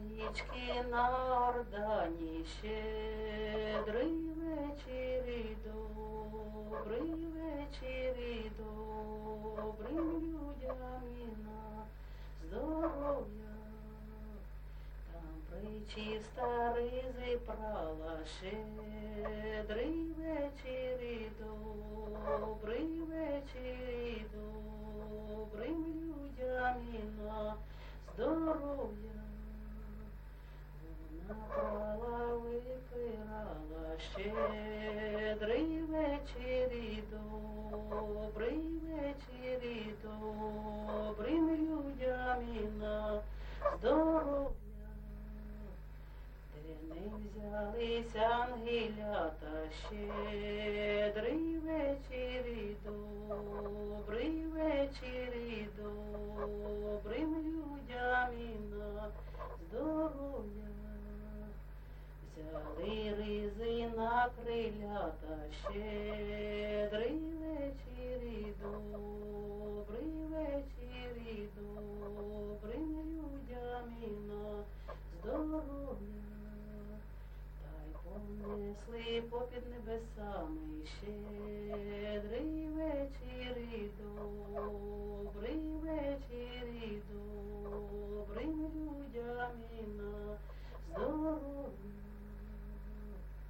Річки на Ордані, щедрий вечір і добрий вечір і добрим людям і на здоров'я. Там причиста ризи прала, щедрий вечір і добрий вечір і добрим людям і на здоров'я. Вона прала, випирала, щедрий вечір і добрий вечір і добрим людям і на здоров'я. Де не взялися ангелята, щедрий вечір і добрий вечір і добрим людям і на здоров'я. Взяли ризи на крилята, щедрий вечір і добрий вечір і добрим людям і на здоров'я. Та й понесли попід небесами, щедрий вечір і добрий